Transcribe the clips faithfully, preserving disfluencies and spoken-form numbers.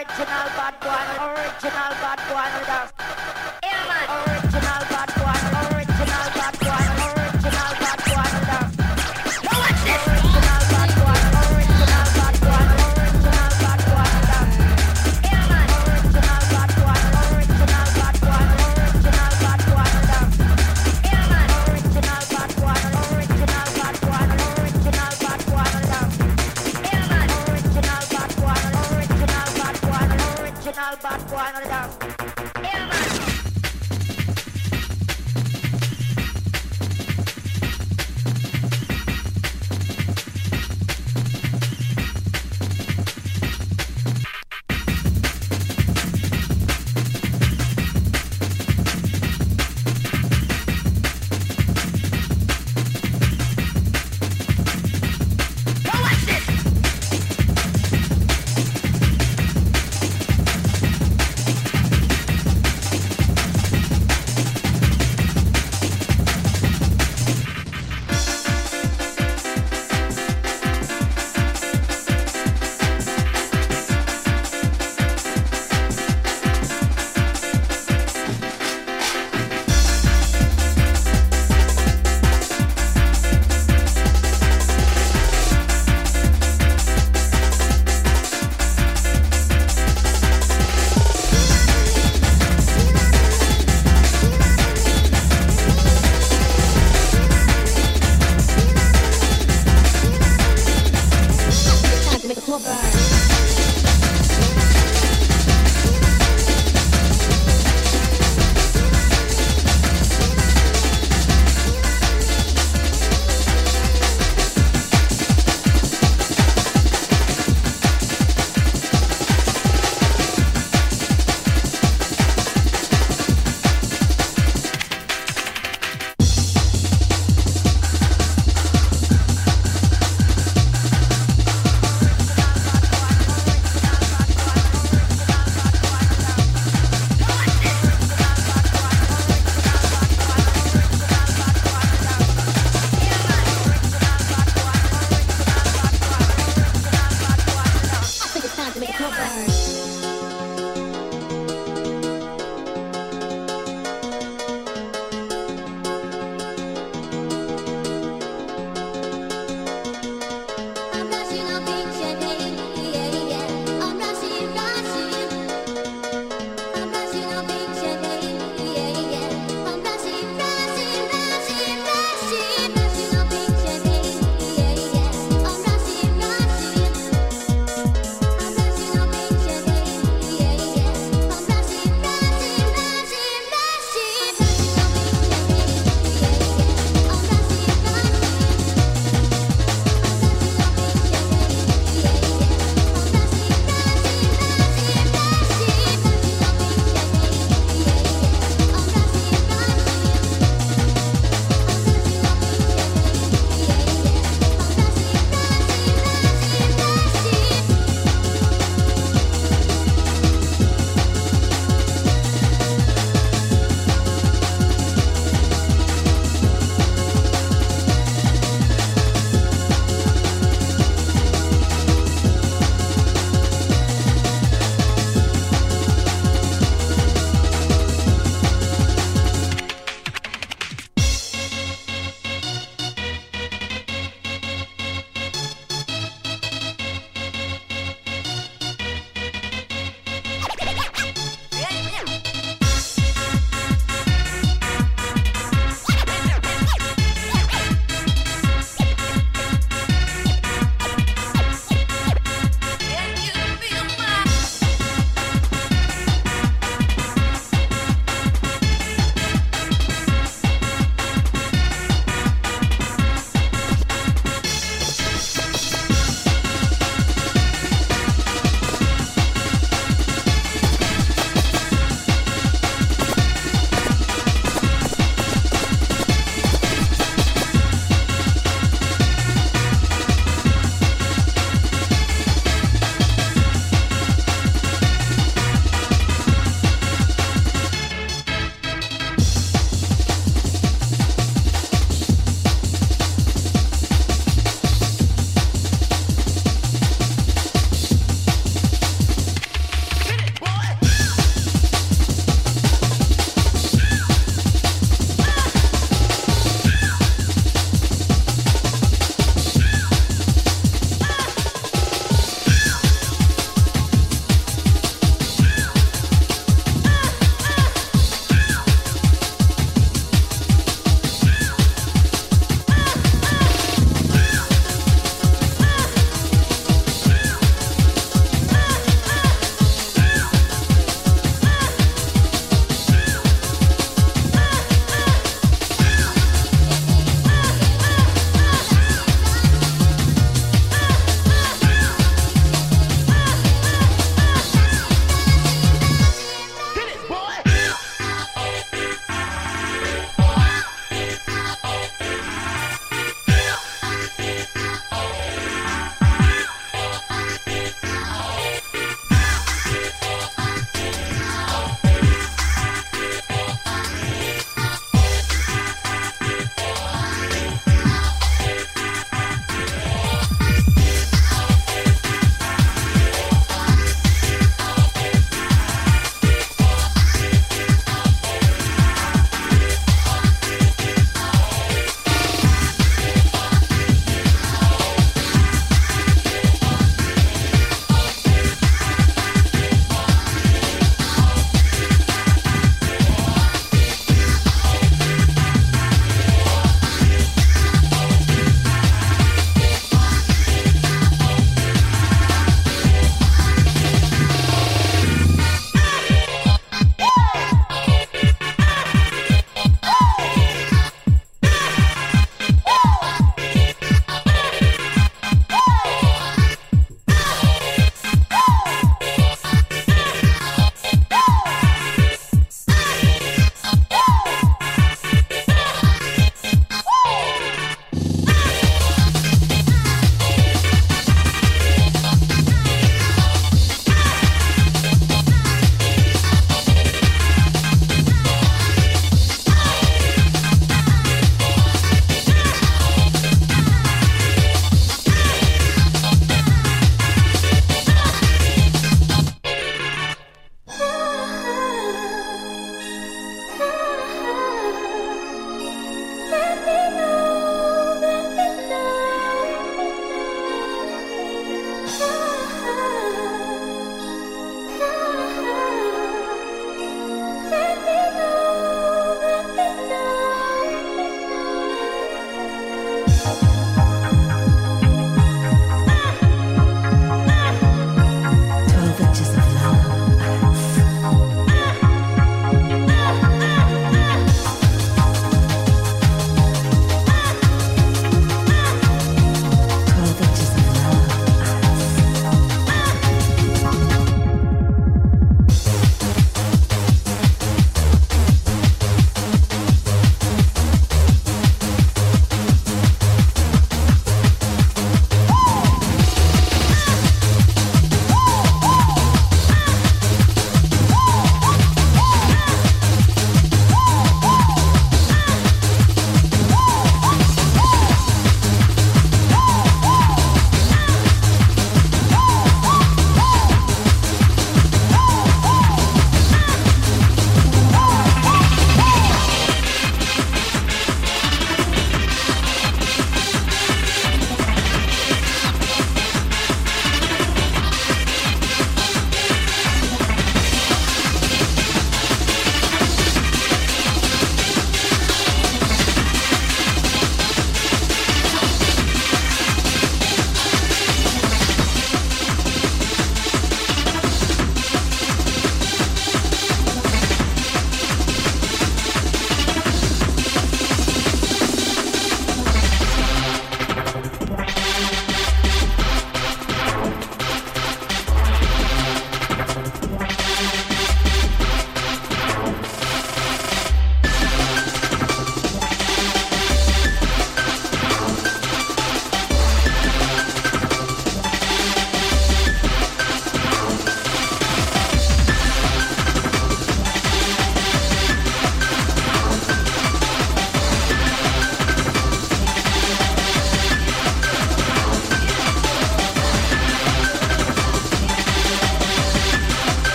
Original bad boy, original bad boy, yeah man. Original bad boy, original bad boy, original bad boy, now watch this. Original bad boy, original bad boy, original bad boy, yeah man. Original bad boy, original bad boy, original bad boy, yeah man. Original bad boy, original bad boy, original bad boy, yeah man. Original bad boy, original bad boy, original bad boy, yeah man.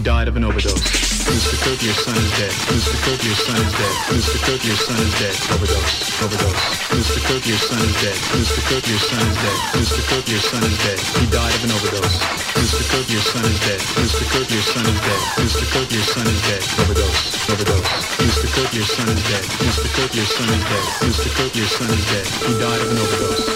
died of an overdose. Mister Cook, your son is dead. Mister Cook, your son is dead. Mister Cook, your son is dead. Overdose. Overdose. Mister Cook, your son is dead. Mister Cook, your son is dead. Mister Cook, your son is dead. He died of an overdose. Mister Cook, your son is dead. Mister Cook, your son is dead. Mister Cook, your son is dead. Overdose. Overdose. Mister Cook, your son is dead. Mister Cook, your son is dead. Mister Cook, your son is dead. He died of an overdose.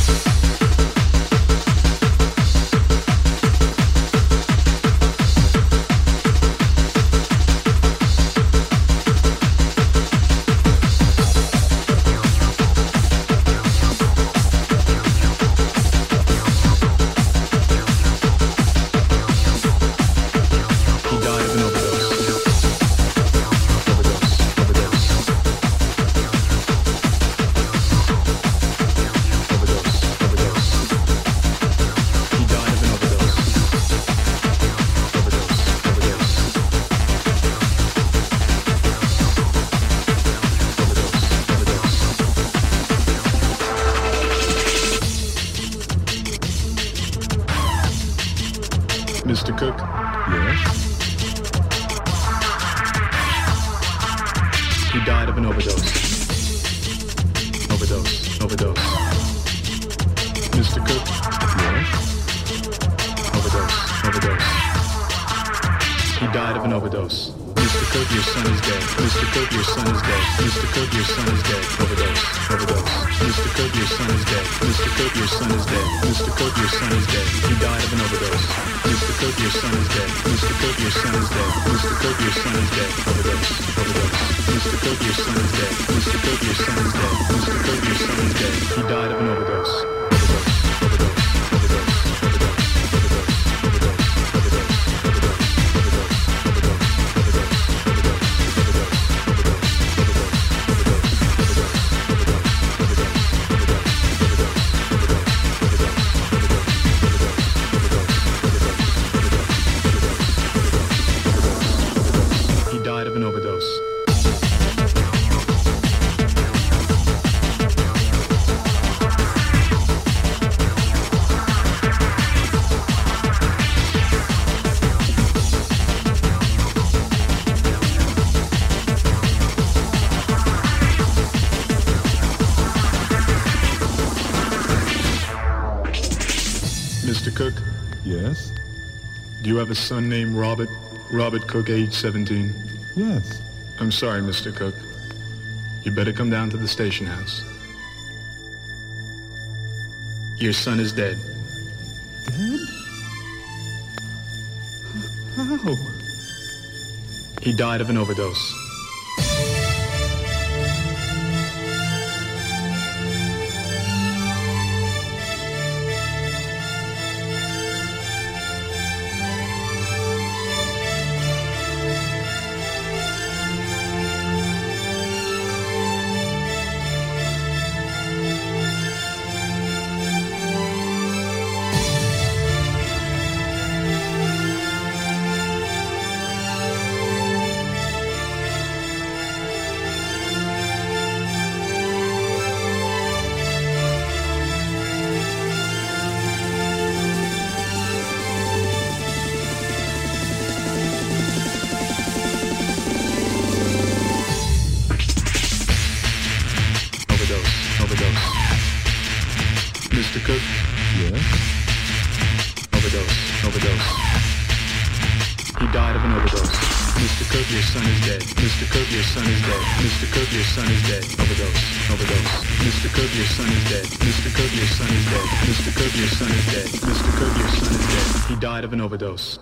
Mister Cook? Yes? He died of an overdose. Overdose. Overdose. Mister Cook? Yes? Overdose. Overdose. He died of an overdose. Mister Cook, your son is dead. Mister Cook, your son is dead. Mister Cook, your son is dead. Overdose. Overdose. Mister Cook, your son is dead. Mister Cook, your son is dead. Mister Cook, your son is dead. He died of an overdose. Mister Cook, your son is dead. Mister Cook, your son is dead. Mister Cook, your son is dead. Overdose. Overdose. Mister Cook, your son is dead. Mister Cook, your son is dead. Mister Cook, your son is dead. He died of an overdose. Overdose. Overdose. Overdose. Mister Cook? Yes? Do you have a son named Robert? Robert Cook, age seventeen? Yes. I'm sorry, Mister Cook. You better come down to the station house. Your son is dead. Dead? How? He died of an overdose. Mister Cook? Yes? Overdose. Overdose. He died of an overdose. Mister Cook, your son is dead. Mister Cook, your son is dead. Mister Cook, your son is dead. Overdose. Overdose. Mister Cook, your son is dead. Mister Cook, your son is dead. Mister Cook, your son is dead. Mister Cook, your son is dead. He died of an overdose.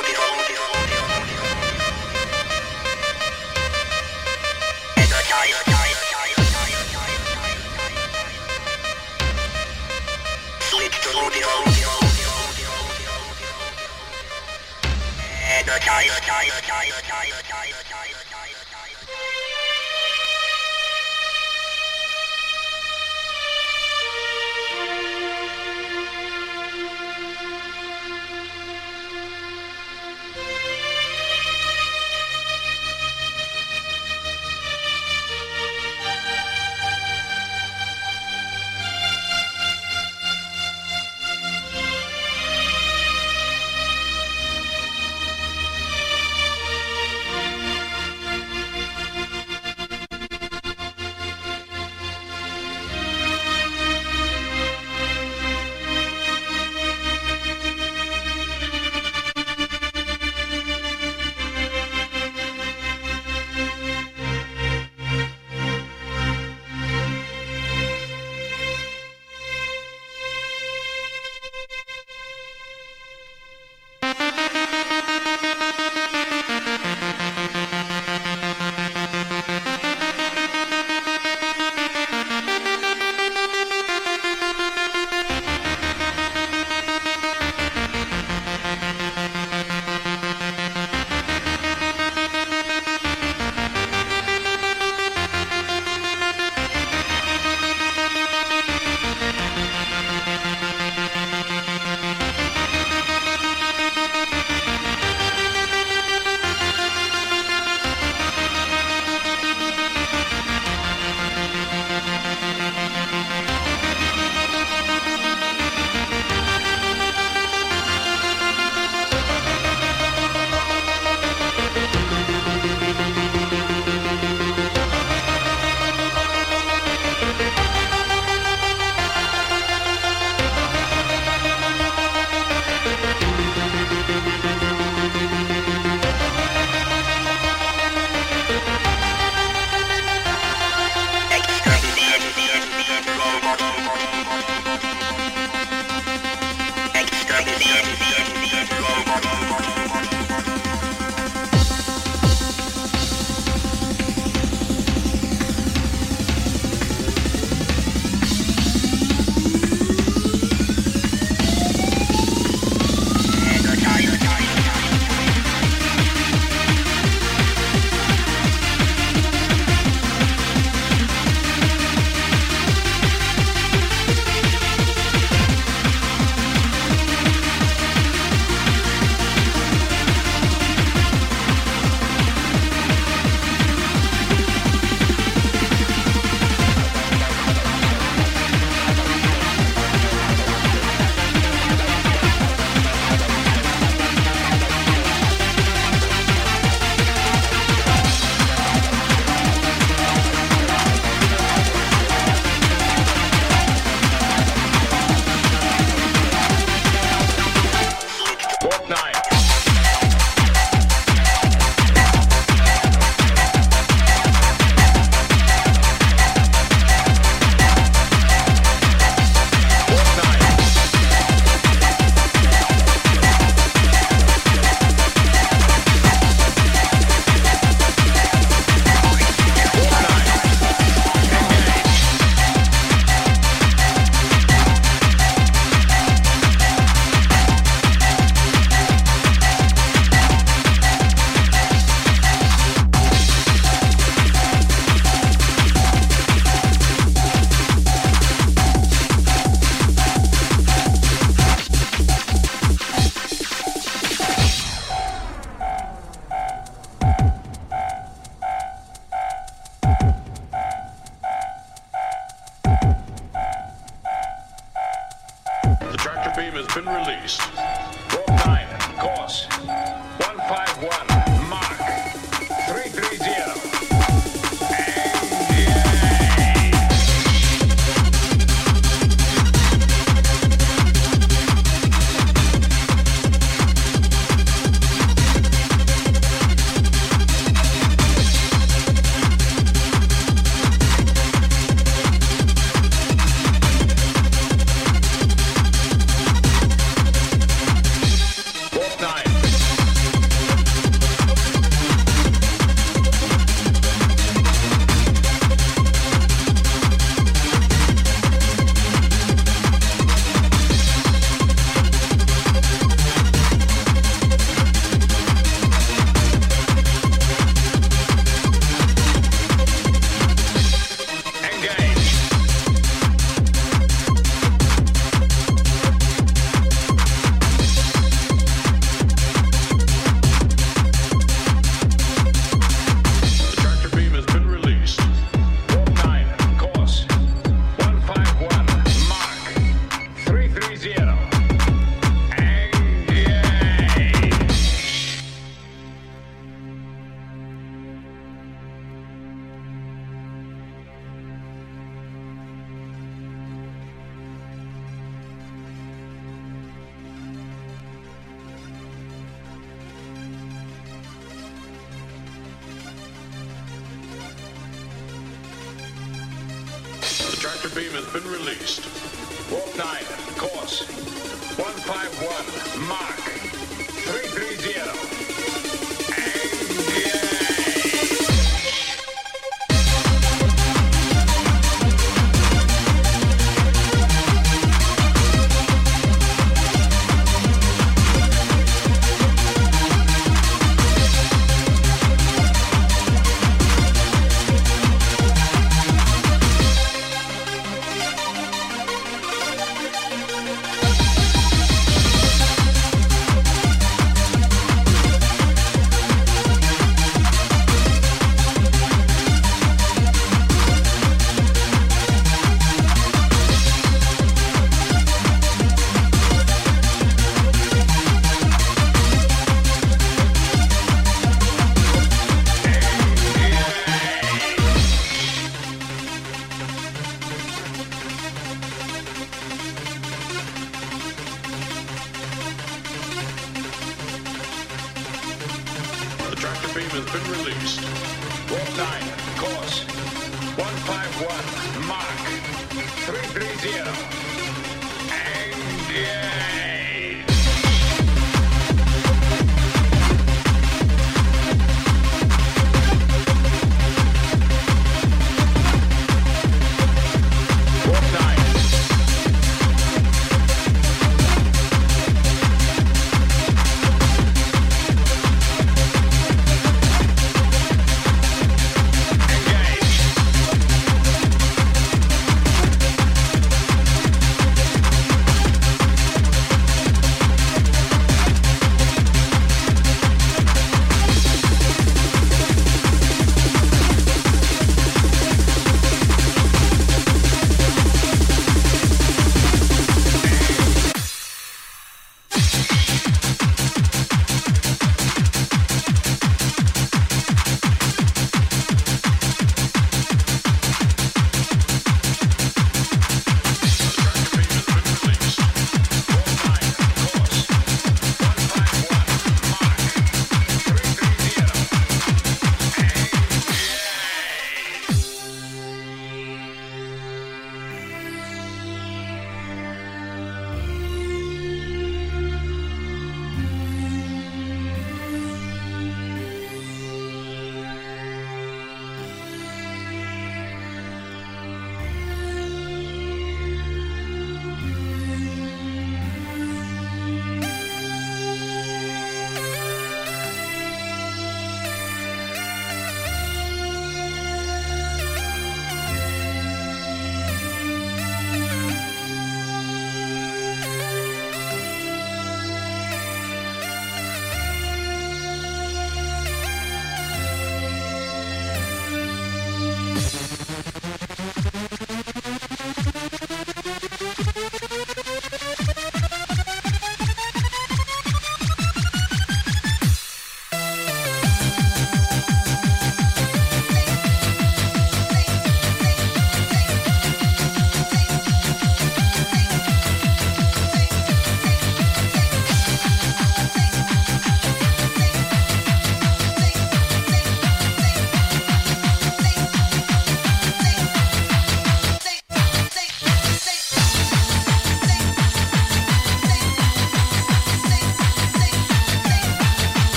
been released. Warp nine, course one five one, Mach three three zero. tractor beam has been released. Warp nine, course one five one, Mach three three zero.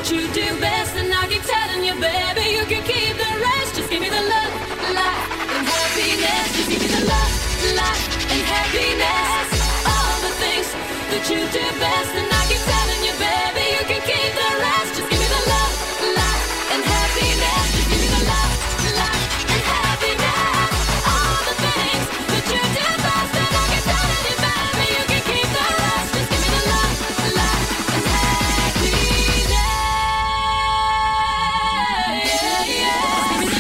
you do best, and I keep telling you, baby, you can keep the rest. Just give me the love, life, and happiness. Just give me the love, life, and happiness. All the things that you do best, and I keep telling you, baby, you can keep the rest. Just give me the love, life, and happiness. Just give me the love, life, and happiness. All the things that you do best, and I keep telling you, baby, you can keep the rest. Just give me the love, life, and happiness. Yeah, yeah. Just give me the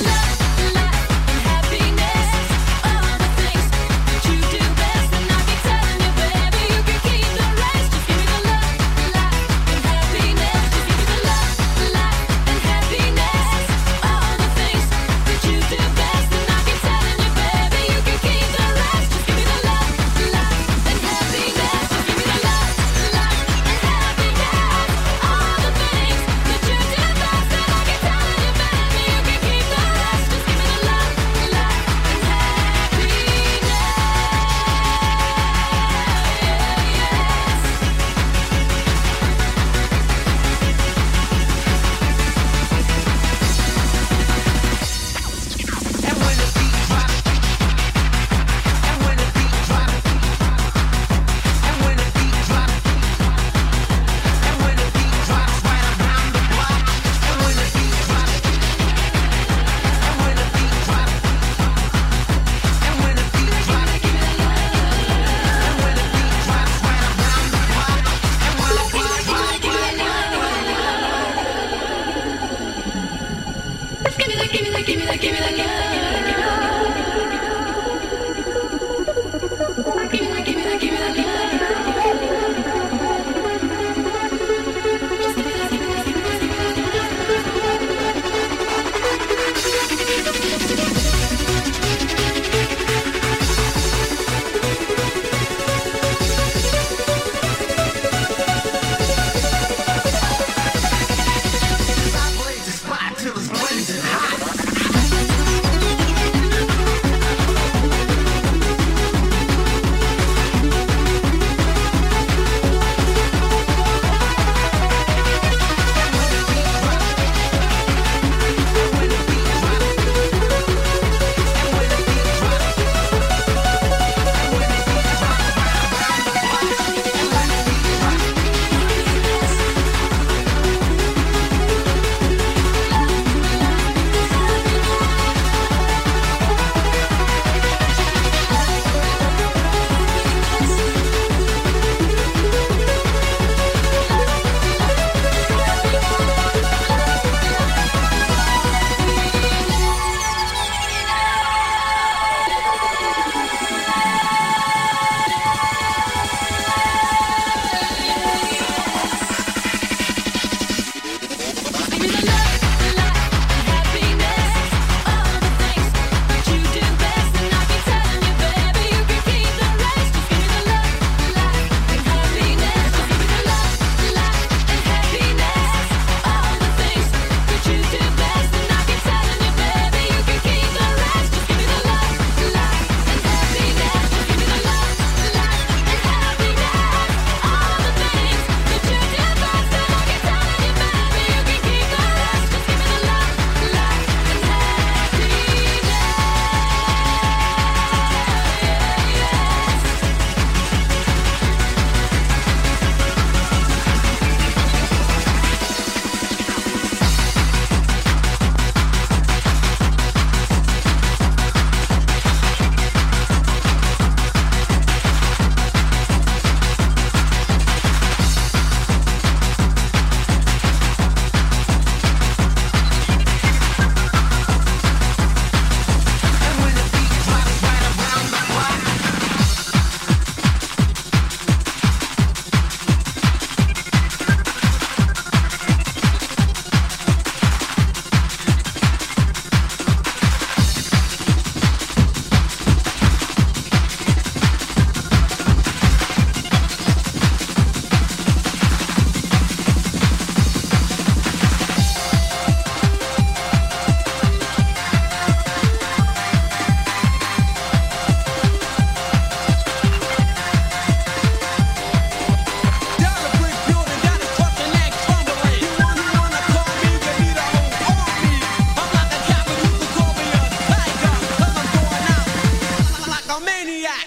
maniac.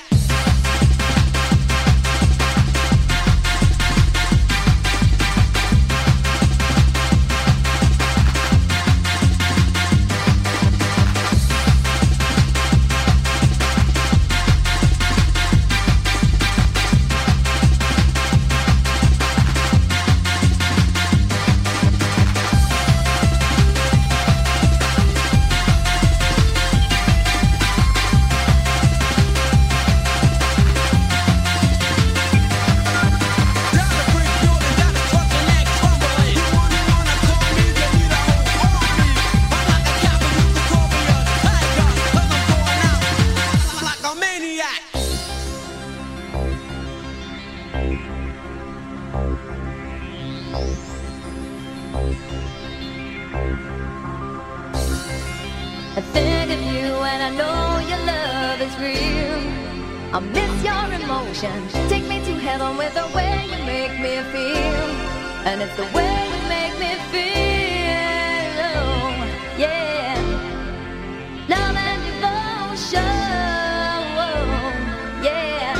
I think of you and I know your love is real. I miss your emotions. Take me to heaven with the way you make me feel. And it's the way you make me feel. Oh, yeah. Love and devotion. Oh, yeah.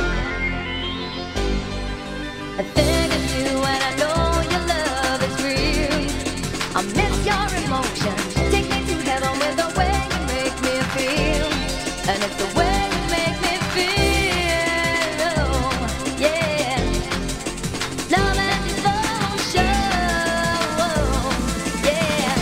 I think of you and I know your love is real. I miss your emotions. Take me to heaven with the way you make me feel. And it's the way you make me feel. Oh, yeah. Love and devotion. Oh, yeah.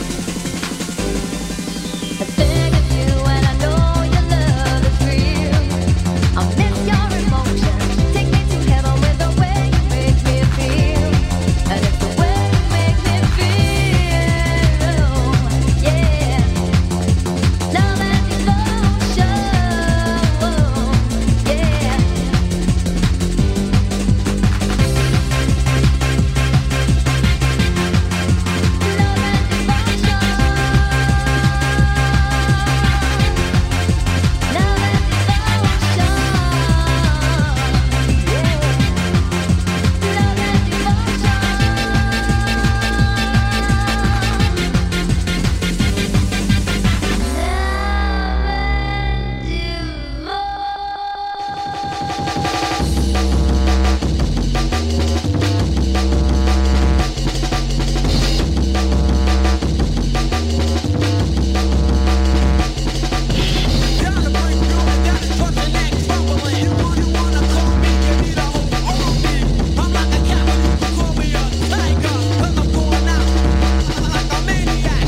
I think of you and I know your love is real. I miss your emotions. Take me to heaven with the way you make me feel. And it's the way you make me feel. Oh, yeah. Love and devotion. Oh, yeah. Love and devotion. Love and devotion. Yeah. Love and devotion. Down the brick building, down the truck and neck tumbling. You want, you wanna call me, you need a whole army. I'm like a cat, but you can call me a tiger. 'Cause I'm going out like a maniac.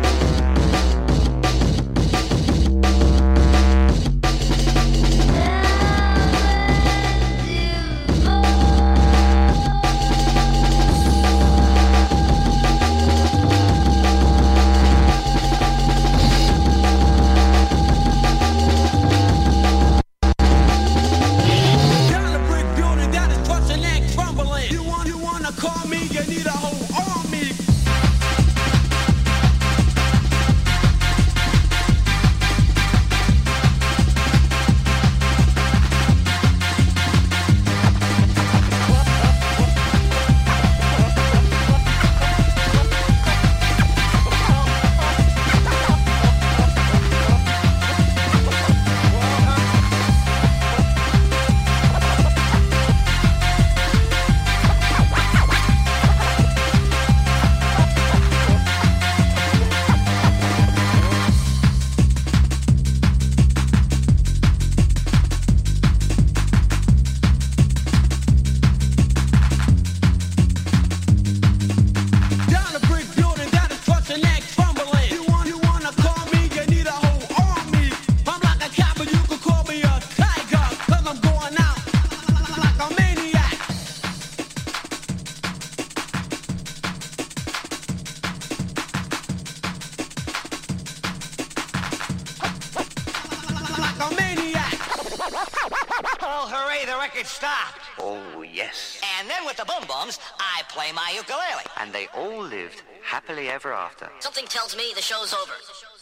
Down the brick building, down the truck and neck tumbling. You want, you wanna call me, you need a whole army. Down the brick building, down the truck and neck tumbling. You want, you wanna call me, you need a whole army. I'm like a cat, but you can call me a tiger. 'Cause I'm going out like a maniac. Like a maniac. Oh, hooray, the record stopped. Oh, yes. And then with the boom bombs, I play my ukulele. And they all lived happily ever after. Something tells me the show's over.